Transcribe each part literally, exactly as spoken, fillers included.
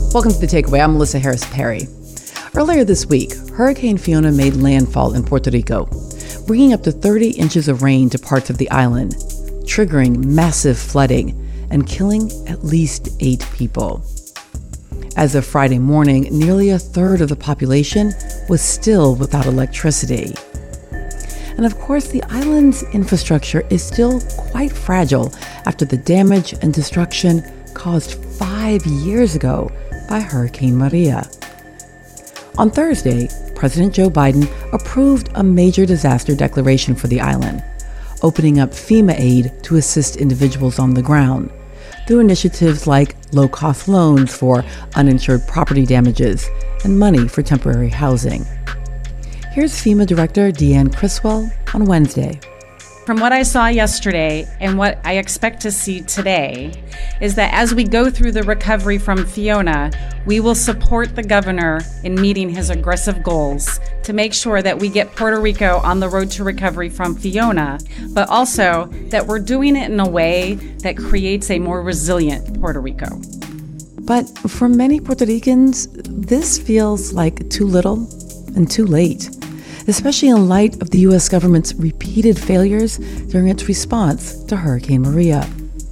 Welcome to The Takeaway. I'm Melissa Harris Perry. Earlier this week, Hurricane Fiona made landfall in Puerto Rico, bringing up to thirty inches of rain to parts of the island, triggering massive flooding and killing at least eight people. As of Friday morning, nearly a third of the population was still without electricity. And of course, the island's infrastructure is still quite fragile after the damage and destruction caused five years ago by Hurricane Maria. On Thursday, President Joe Biden approved a major disaster declaration for the island, opening up FEMA aid to assist individuals on the ground through initiatives like low-cost loans for uninsured property damages and money for temporary housing. Here's FEMA Director Deanne Criswell on Wednesday. From what I saw yesterday and what I expect to see today is that as we go through the recovery from Fiona, we will support the governor in meeting his aggressive goals to make sure that we get Puerto Rico on the road to recovery from Fiona, but also that we're doing it in a way that creates a more resilient Puerto Rico. But for many Puerto Ricans, this feels like too little and too late, especially in light of the U S government's repeated failures during its response to Hurricane Maria.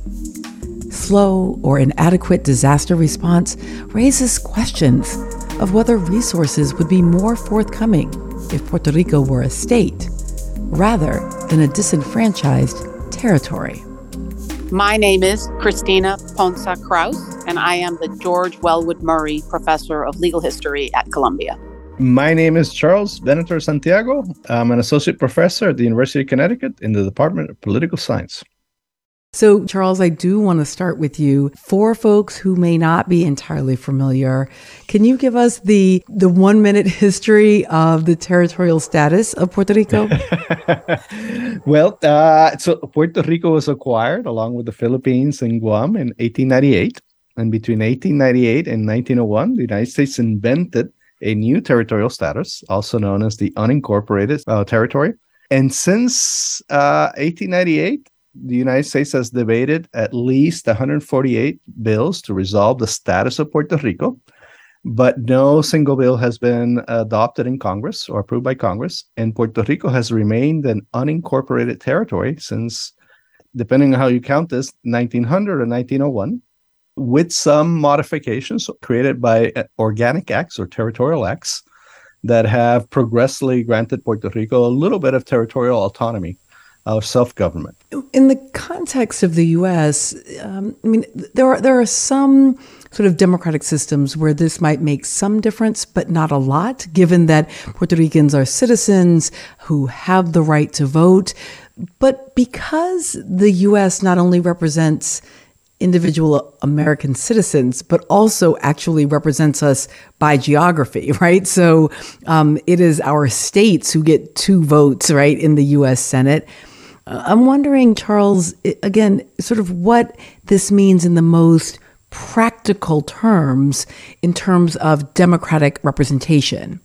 Slow or inadequate disaster response raises questions of whether resources would be more forthcoming if Puerto Rico were a state, rather than a disenfranchised territory. My name is Christina Ponsa Kraus, and I am the George Wellwood Murray Professor of Legal History at Columbia. My name is Charles Venator Santiago. I'm an associate professor at the University of Connecticut in the Department of Political Science. So, Charles, I do want to start with you. For folks who may not be entirely familiar, can you give us the the one-minute history of the territorial status of Puerto Rico? Well, uh, so Puerto Rico was acquired along with the Philippines and Guam in eighteen ninety-eight. And between eighteen ninety-eight and nineteen oh one, the United States invented a new territorial status, also known as the unincorporated uh, territory. And since uh, eighteen ninety-eight, the United States has debated at least one hundred forty-eight bills to resolve the status of Puerto Rico, but no single bill has been adopted in Congress or approved by Congress. And Puerto Rico has remained an unincorporated territory since, depending on how you count this, nineteen hundred or nineteen oh one. With some modifications created by organic acts or territorial acts that have progressively granted Puerto Rico a little bit of territorial autonomy of self-government. In the context of the U S, um, I mean, there are there are some sort of democratic systems where this might make some difference, but not a lot, given that Puerto Ricans are citizens who have the right to vote. But because the U S not only represents individual American citizens, but also actually represents us by geography, right? So um, it is our states who get two votes, right, in the U S Senate. Uh, I'm wondering, Charles, again, sort of what this means in the most practical terms in terms of democratic representation.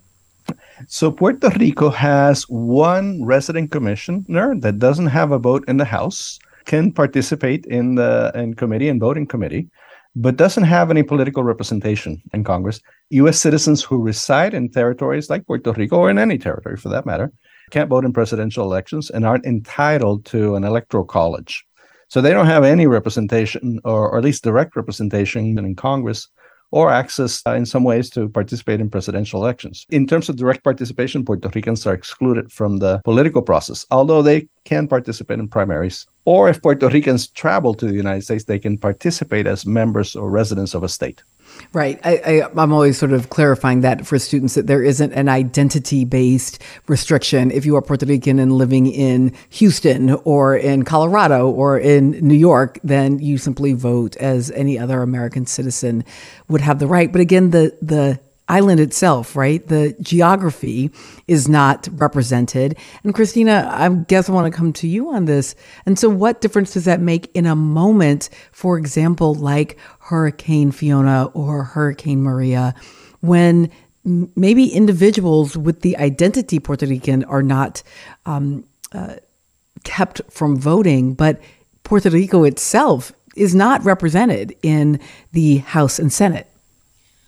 So Puerto Rico has one resident commissioner that doesn't have a vote in the House, can participate in the in committee and voting committee, but doesn't have any political representation in Congress. U S citizens who reside in territories like Puerto Rico, or in any territory for that matter, can't vote in presidential elections and aren't entitled to an electoral college. So they don't have any representation, or, or at least direct representation in Congress, or access uh, in some ways to participate in presidential elections. In terms of direct participation, Puerto Ricans are excluded from the political process, although they can participate in primaries. Or if Puerto Ricans travel to the United States, they can participate as members or residents of a state. Right. I, I, I'm always sort of clarifying that for students, that there isn't an identity-based restriction. If you are Puerto Rican and living in Houston or in Colorado or in New York, then you simply vote as any other American citizen would have the right. But again, the the island itself, right? The geography is not represented. And Christina, I guess I want to come to you on this. And so what difference does that make in a moment, for example, like Hurricane Fiona or Hurricane Maria, when maybe individuals with the identity Puerto Rican are not um, uh, kept from voting, but Puerto Rico itself is not represented in the House and Senate?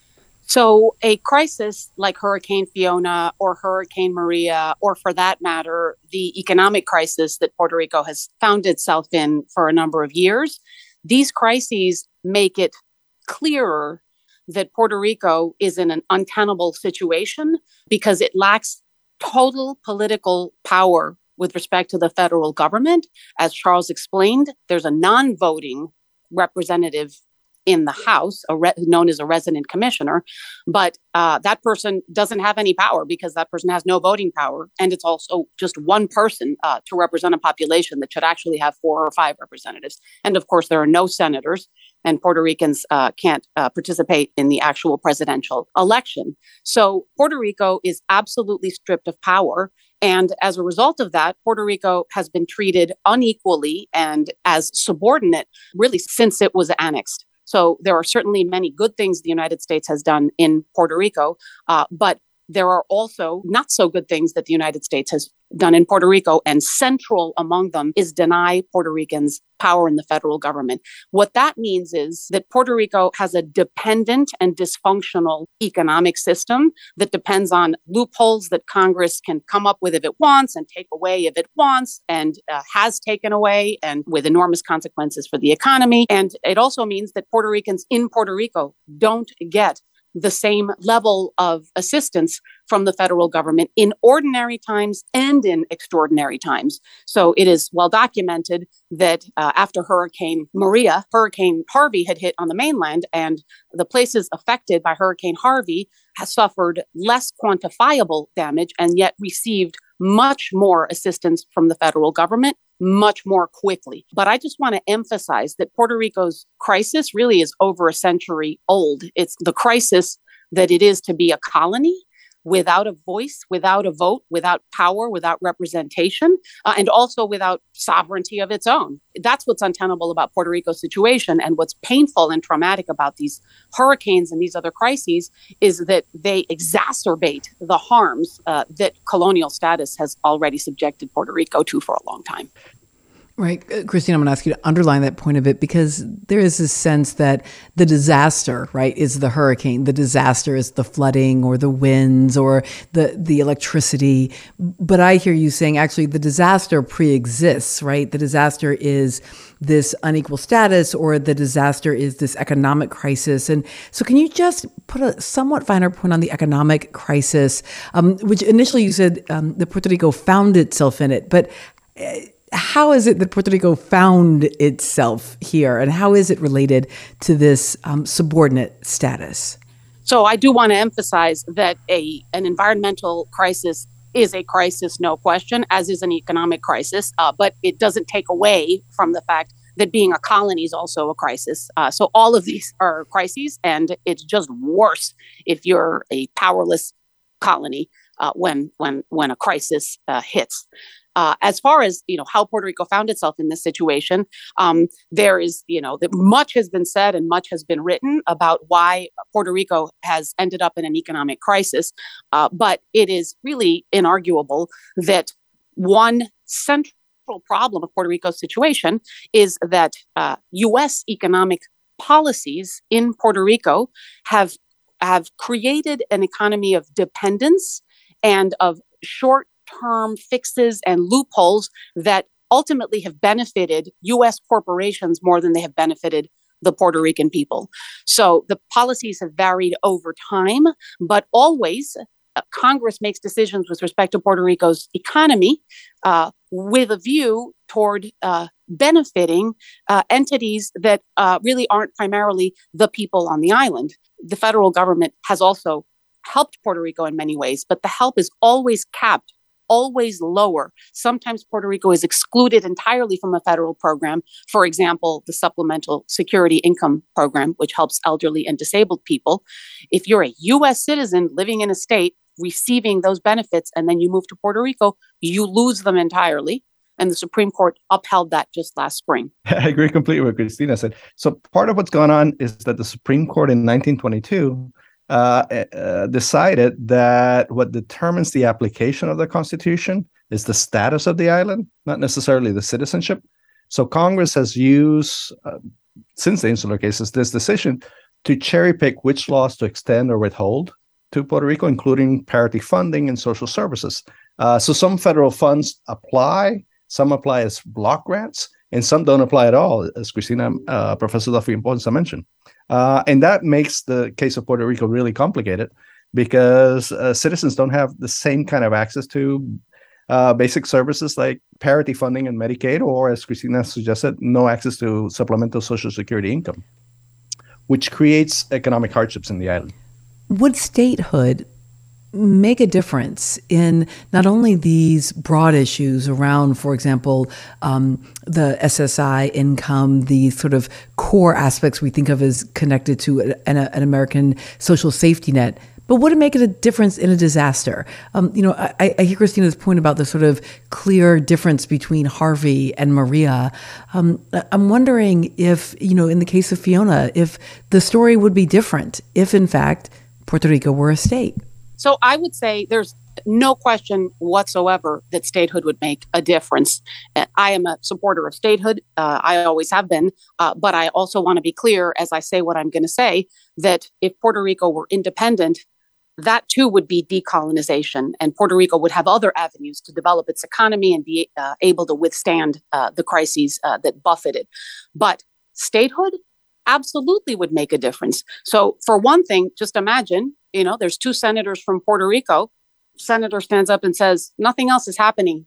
So a crisis like Hurricane Fiona or Hurricane Maria, or for that matter, the economic crisis that Puerto Rico has found itself in for a number of years, these crises make it clearer that Puerto Rico is in an untenable situation because it lacks total political power with respect to the federal government. As Charles explained, there's a non-voting representative in the House, a re- known as a resident commissioner, but uh, that person doesn't have any power because that person has no voting power. And it's also just one person uh, to represent a population that should actually have four or five representatives. And of course, there are no senators, and Puerto Ricans uh, can't uh, participate in the actual presidential election. So Puerto Rico is absolutely stripped of power. And as a result of that, Puerto Rico has been treated unequally and as subordinate, really, since it was annexed. So there are certainly many good things the United States has done in Puerto Rico, uh, but there are also not so good things that the United States has done in Puerto Rico, and central among them is deny Puerto Ricans power in the federal government. What that means is that Puerto Rico has a dependent and dysfunctional economic system that depends on loopholes that Congress can come up with if it wants and take away if it wants, and uh, has taken away, and with enormous consequences for the economy. And it also means that Puerto Ricans in Puerto Rico don't get the same level of assistance from the federal government in ordinary times and in extraordinary times. So it is well documented that uh, after Hurricane Maria, Hurricane Harvey had hit on the mainland, and the places affected by Hurricane Harvey has suffered less quantifiable damage and yet received much more assistance from the federal government much more quickly. But I just want to emphasize that Puerto Rico's crisis really is over a century old. It's the crisis that it is to be a colony without a voice, without a vote, without power, without representation, uh, and also without sovereignty of its own. That's what's untenable about Puerto Rico's situation. And what's painful and traumatic about these hurricanes and these other crises is that they exacerbate the harms uh, that colonial status has already subjected Puerto Rico to for a long time. Right. Uh, Christine, I'm going to ask you to underline that point a bit, because there is this sense that the disaster, right, is the hurricane. The disaster is the flooding or the winds or the, the electricity. But I hear you saying actually the disaster pre-exists, right? The disaster is this unequal status, or the disaster is this economic crisis. And so can you just put a somewhat finer point on the economic crisis, um, which initially you said um, that Puerto Rico found itself in it, but uh, how is it that Puerto Rico found itself here, and how is it related to this um, subordinate status? So I do want to emphasize that a an environmental crisis is a crisis, no question, as is an economic crisis, uh, but it doesn't take away from the fact that being a colony is also a crisis. Uh, so all of these are crises, and it's just worse if you're a powerless colony uh, when when when a crisis uh, hits. Uh, as far as, you know, how Puerto Rico found itself in this situation, um, there is, you know, that much has been said and much has been written about why Puerto Rico has ended up in an economic crisis. Uh, but it is really inarguable that one central problem of Puerto Rico's situation is that uh, U S economic policies in Puerto Rico have have created an economy of dependence and of short term fixes and loopholes that ultimately have benefited U S corporations more than they have benefited the Puerto Rican people. So the policies have varied over time, but always uh, Congress makes decisions with respect to Puerto Rico's economy uh, with a view toward uh, benefiting uh, entities that uh, really aren't primarily the people on the island. The federal government has also helped Puerto Rico in many ways, but the help is always capped, always lower. Sometimes Puerto Rico is excluded entirely from a federal program. For example, the Supplemental Security Income Program, which helps elderly and disabled people. If you're a U S citizen living in a state receiving those benefits and then you move to Puerto Rico, you lose them entirely. And the Supreme Court upheld that just last spring. I agree completely with what Christina said. So part of what's gone on is that the Supreme Court in nineteen twenty-two Uh, uh, decided that what determines the application of the Constitution is the status of the island, not necessarily the citizenship. So Congress has used, uh, since the insular cases, this decision to cherry pick which laws to extend or withhold to Puerto Rico, including parity funding and social services. Uh, so some federal funds apply, some apply as block grants, and some don't apply at all, as Cristina, uh, Professor Duffy Ponce mentioned. Uh, and that makes the case of Puerto Rico really complicated because uh, citizens don't have the same kind of access to uh, basic services like parity funding and Medicaid, or as Cristina suggested, no access to supplemental Social Security income, which creates economic hardships in the island. Would statehood make a difference in not only these broad issues around, for example, um, the S S I income, the sort of core aspects we think of as connected to an, an American social safety net, but would it make it a difference in a disaster? Um, you know, I, I hear Cristina's point about the sort of clear difference between Harvey and Maria. Um, I'm wondering if, you know, in the case of Fiona, if the story would be different if, in fact, Puerto Rico were a state. So I would say there's no question whatsoever that statehood would make a difference. I am a supporter of statehood. Uh, I always have been. Uh, but I also want to be clear, as I say what I'm going to say, that if Puerto Rico were independent, that too would be decolonization, and Puerto Rico would have other avenues to develop its economy and be uh, able to withstand uh, the crises uh, that buffeted. But statehood absolutely would make a difference. So for one thing, just imagine, you know, there's two senators from Puerto Rico. Senator stands up and says, nothing else is happening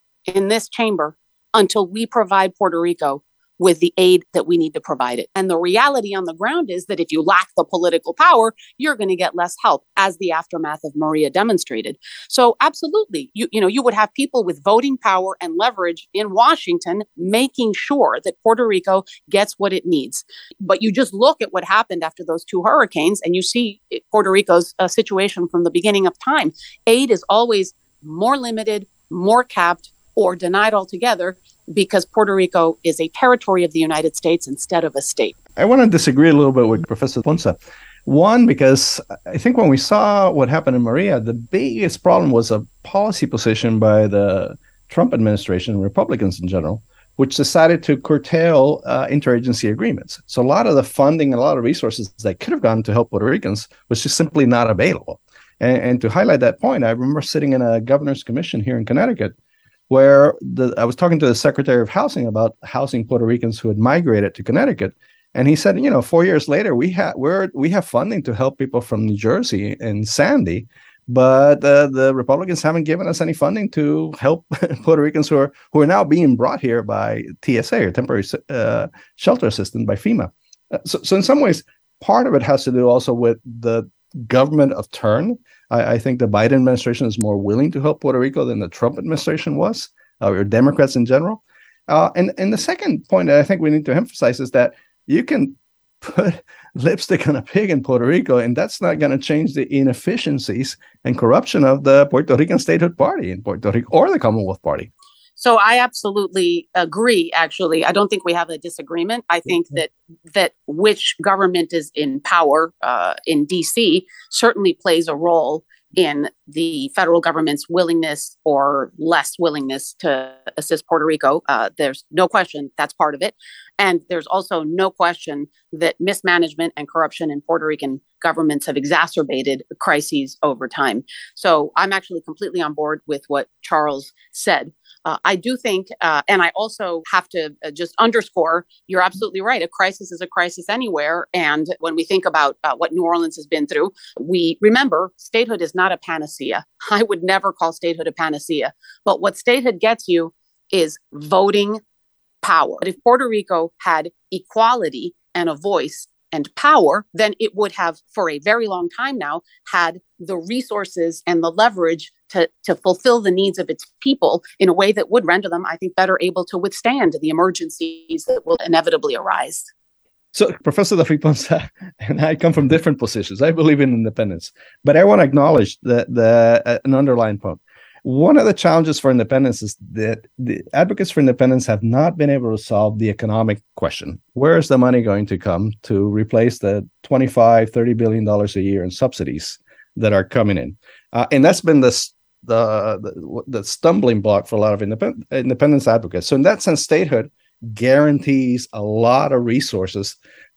in this chamber until we provide Puerto Rico with the aid that we need to provide it. And the reality on the ground is that if you lack the political power, you're going to get less help, as the aftermath of Maria demonstrated. So absolutely, you, you know, you would have people with voting power and leverage in Washington making sure that Puerto Rico gets what it needs. But you just look at what happened after those two hurricanes and you see Puerto Rico's uh, situation from the beginning of time. Aid is always more limited, more capped, or denied altogether, because Puerto Rico is a territory of the United States instead of a state. I want to disagree a little bit with Professor Ponce. One, because I think when we saw what happened in Maria, the biggest problem was a policy position by the Trump administration, Republicans in general, which decided to curtail uh, interagency agreements. So a lot of the funding and a lot of resources that could have gone to help Puerto Ricans was just simply not available. And, and to highlight that point, I remember sitting in a governor's commission here in Connecticut, where the, I was talking to the Secretary of Housing about housing Puerto Ricans who had migrated to Connecticut. And he said, you know, four years later, we have we're we have funding to help people from New Jersey and Sandy, but uh, the Republicans haven't given us any funding to help Puerto Ricans who are who are now being brought here by T S A, or Temporary uh, Shelter Assistance, by FEMA. Uh, so, so in some ways, part of it has to do also with the government of turn. I, I think the Biden administration is more willing to help Puerto Rico than the Trump administration was, uh, or Democrats in general. Uh, and, and the second point that I think we need to emphasize is that you can put lipstick on a pig in Puerto Rico, and that's not going to change the inefficiencies and corruption of the Puerto Rican statehood party in Puerto Rico, or the Commonwealth Party. So I absolutely agree, actually. I don't think we have a disagreement. I think that that which government is in power uh, in D C certainly plays a role in the federal government's willingness or less willingness to assist Puerto Rico. Uh, there's no question that's part of it. And there's also no question that mismanagement and corruption in Puerto Rican governments have exacerbated crises over time. So I'm actually completely on board with what Charles said. Uh, I do think, uh, and I also have to uh, just underscore, you're absolutely right. A crisis is a crisis anywhere. And when we think about uh, what New Orleans has been through, we remember statehood is not a panacea. I would never call statehood a panacea. But what statehood gets you is voting power. But if Puerto Rico had equality and a voice and power, then it would have, for a very long time now, had the resources and the leverage to, to fulfill the needs of its people in a way that would render them, I think, better able to withstand the emergencies that will inevitably arise. So, Professor Duffy Ponce and I come from different positions. I believe in independence, but I want to acknowledge that the uh, an underlying point. One of the challenges for independence is that the advocates for independence have not been able to solve the economic question. Where is the money going to come to replace the twenty-five, thirty billion dollars a year in subsidies that are coming in? Uh, and that's been the, the, the, the stumbling block for a lot of independ- independence advocates. So in that sense, statehood guarantees a lot of resources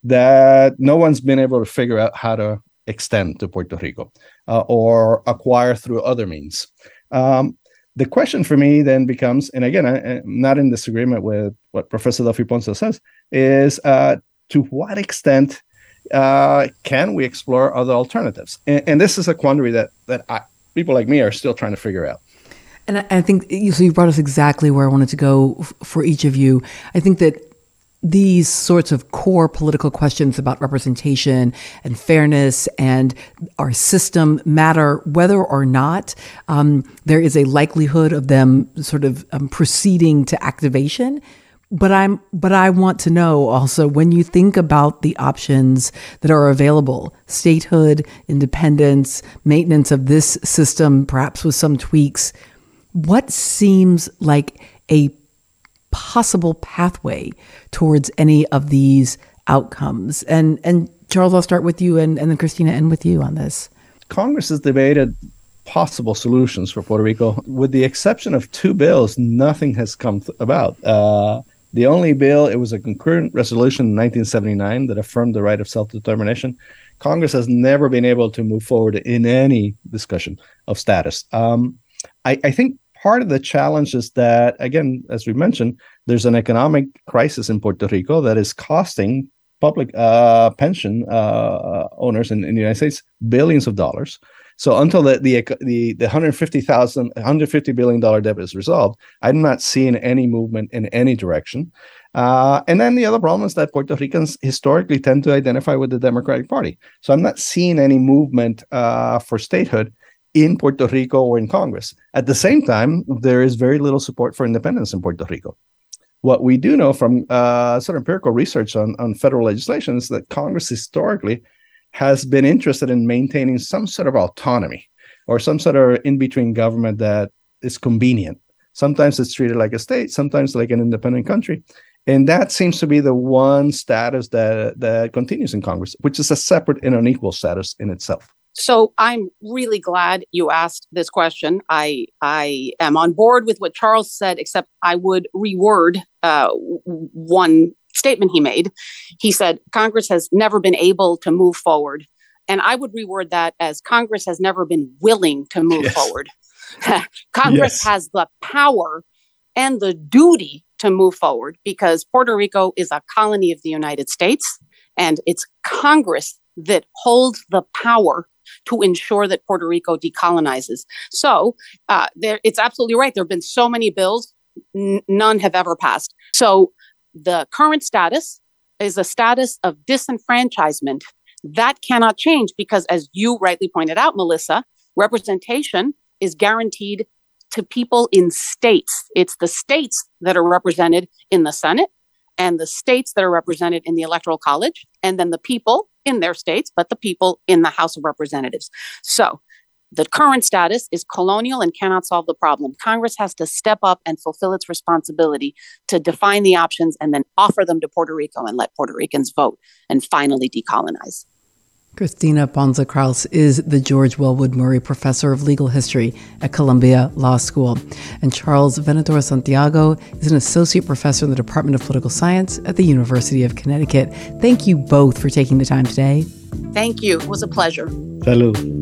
that no one's been able to figure out how to extend to Puerto Rico uh, or acquire through other means. Um, the question for me then becomes, and again, I, I'm not in disagreement with what Professor Duffy Ponce says, is uh, to what extent uh, can we explore other alternatives? And, and this is a quandary that that I, people like me are still trying to figure out. And I, I think you, so you brought us exactly where I wanted to go f- for each of you. I think that these sorts of core political questions about representation and fairness and our system matter whether or not um, there is a likelihood of them sort of um, proceeding to activation. But I'm, but I want to know also, when you think about the options that are available, statehood, independence, maintenance of this system, perhaps with some tweaks, what seems like a possible pathway towards any of these outcomes? And and Charles, I'll start with you, and, and then Christina, end with you on this. Congress has debated possible solutions for Puerto Rico. With the exception of two bills, nothing has come th- about. Uh, the only bill, it was a concurrent resolution in nineteen seventy-nine that affirmed the right of self-determination. Congress has never been able to move forward in any discussion of status. Um, I, I think part of the challenge is that, again, as we mentioned, there's an economic crisis in Puerto Rico that is costing public uh, pension uh, owners in, in the United States billions of dollars. So until the the the, the one hundred fifty thousand, one hundred fifty billion dollars debt is resolved, I'm not seeing any movement in any direction. Uh, and then the other problem is that Puerto Ricans historically tend to identify with the Democratic Party. So I'm not seeing any movement uh, for statehood in Puerto Rico or in Congress. At the same time, there is very little support for independence in Puerto Rico. What we do know from uh, sort of empirical research on, on federal legislation is that Congress historically has been interested in maintaining some sort of autonomy or some sort of in-between government that is convenient. Sometimes it's treated like a state, sometimes like an independent country. And that seems to be the one status that, that continues in Congress, which is a separate and unequal status in itself. So I'm really glad you asked this question. I I am on board with what Charles said, except I would reword uh, one statement he made. He said, Congress has never been able to move forward. And I would reword that as Congress has never been willing to move yes. forward. Congress yes. has the power and the duty to move forward because Puerto Rico is a colony of the United States, and it's Congress that holds the power to ensure that Puerto Rico decolonizes. So uh, there, it's absolutely right. There have been so many bills, n- none have ever passed. So the current status is a status of disenfranchisement. That cannot change because, as you rightly pointed out, Melissa, representation is guaranteed to people in states. It's the states that are represented in the Senate and the states that are represented in the Electoral College, and then the people in their states, but the people in the House of Representatives. So the current status is colonial and cannot solve the problem. Congress has to step up and fulfill its responsibility to define the options and then offer them to Puerto Rico and let Puerto Ricans vote and finally decolonize. Christina Ponce Kraus is the George Wellwood Murray Professor of Legal History at Columbia Law School. And Charles Venator Santiago is an Associate Professor in the Department of Political Science at the University of Connecticut. Thank you both for taking the time today. Thank you. It was a pleasure. Salud.